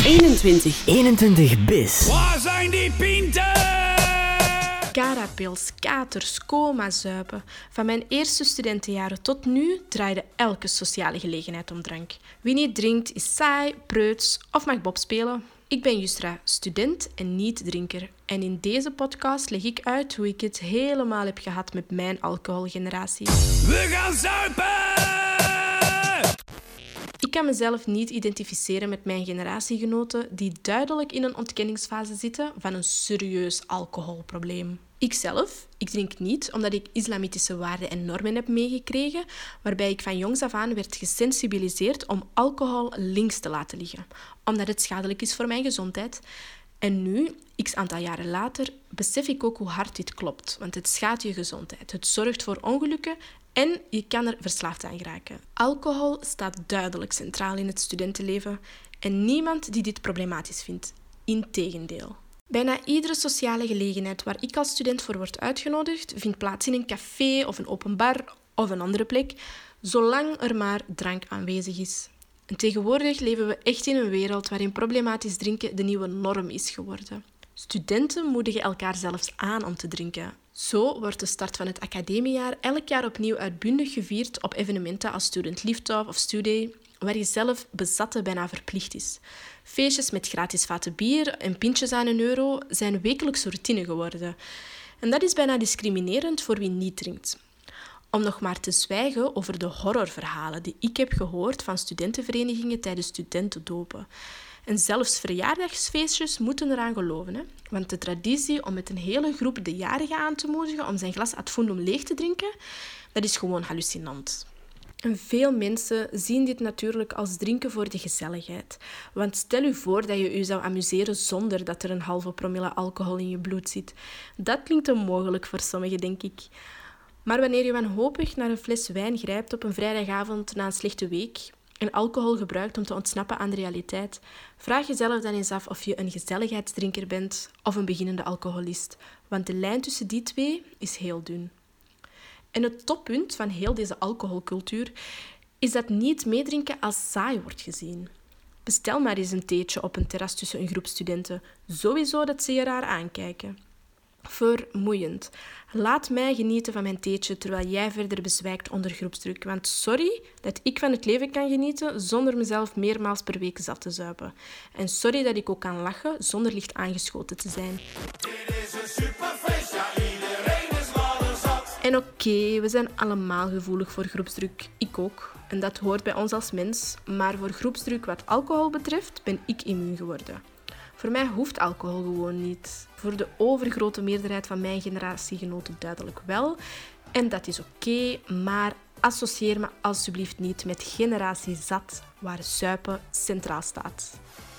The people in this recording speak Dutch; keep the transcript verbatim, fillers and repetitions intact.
eenentwintig. eenentwintig bis. Waar zijn die pinten? Carapils, katers, coma zuipen. Van mijn eerste studentenjaren tot nu draaide elke sociale gelegenheid om drank. Wie niet drinkt is saai, preuts of mag Bob spelen. Ik ben Justra, student en niet-drinker. En in deze podcast leg ik uit hoe ik het helemaal heb gehad met mijn alcoholgeneratie. We gaan zuipen! Ik kan mezelf niet identificeren met mijn generatiegenoten die duidelijk in een ontkenningsfase zitten van een serieus alcoholprobleem. Ikzelf, ik drink niet omdat ik islamitische waarden en normen heb meegekregen, waarbij ik van jongs af aan werd gesensibiliseerd om alcohol links te laten liggen, omdat het schadelijk is voor mijn gezondheid. En nu, x aantal jaren later, besef ik ook hoe hard dit klopt, want het schaadt je gezondheid. Het zorgt voor ongelukken en je kan er verslaafd aan geraken. Alcohol staat duidelijk centraal in het studentenleven en niemand die dit problematisch vindt. Integendeel. Bijna iedere sociale gelegenheid waar ik als student voor word uitgenodigd, vindt plaats in een café of een open bar of een andere plek, zolang er maar drank aanwezig is. En tegenwoordig leven we echt in een wereld waarin problematisch drinken de nieuwe norm is geworden. Studenten moedigen elkaar zelfs aan om te drinken. Zo wordt de start van het academiejaar elk jaar opnieuw uitbundig gevierd op evenementen als Student Lift-Off of Studay, waar je zelf bezatten bijna verplicht is. Feestjes met gratis vaten bier en pintjes aan een euro zijn wekelijkse routine geworden. En dat is bijna discriminerend voor wie niet drinkt. Om nog maar te zwijgen over de horrorverhalen die ik heb gehoord van studentenverenigingen tijdens studentendopen. En zelfs verjaardagsfeestjes moeten eraan geloven. Hè? Want de traditie om met een hele groep de jarige aan te moedigen om zijn glas ad fundum leeg te drinken, dat is gewoon hallucinant. En veel mensen zien dit natuurlijk als drinken voor de gezelligheid. Want stel je voor dat je je zou amuseren zonder dat er een halve promille alcohol in je bloed zit. Dat klinkt onmogelijk voor sommigen, denk ik. Maar wanneer je wanhopig naar een fles wijn grijpt op een vrijdagavond na een slechte week en alcohol gebruikt om te ontsnappen aan de realiteit, vraag jezelf dan eens af of je een gezelligheidsdrinker bent of een beginnende alcoholist. Want de lijn tussen die twee is heel dun. En het toppunt van heel deze alcoholcultuur is dat niet meedrinken als saai wordt gezien. Bestel maar eens een theetje op een terras tussen een groep studenten. Sowieso dat ze je raar aankijken. Vermoeiend. Laat mij genieten van mijn theetje terwijl jij verder bezwijkt onder groepsdruk. Want sorry dat ik van het leven kan genieten zonder mezelf meermaals per week zat te zuipen. En sorry dat ik ook kan lachen zonder licht aangeschoten te zijn. Dit is een superfeest, ja, iedereen is wel zat. En oké, okay, we zijn allemaal gevoelig voor groepsdruk. Ik ook. En dat hoort bij ons als mens. Maar voor groepsdruk wat alcohol betreft ben ik immuun geworden. Voor mij hoeft alcohol gewoon niet. Voor de overgrote meerderheid van mijn generatiegenoten duidelijk wel. En dat is oké, okay, maar associeer me alsjeblieft niet met generatie zat, waar zuipen centraal staat.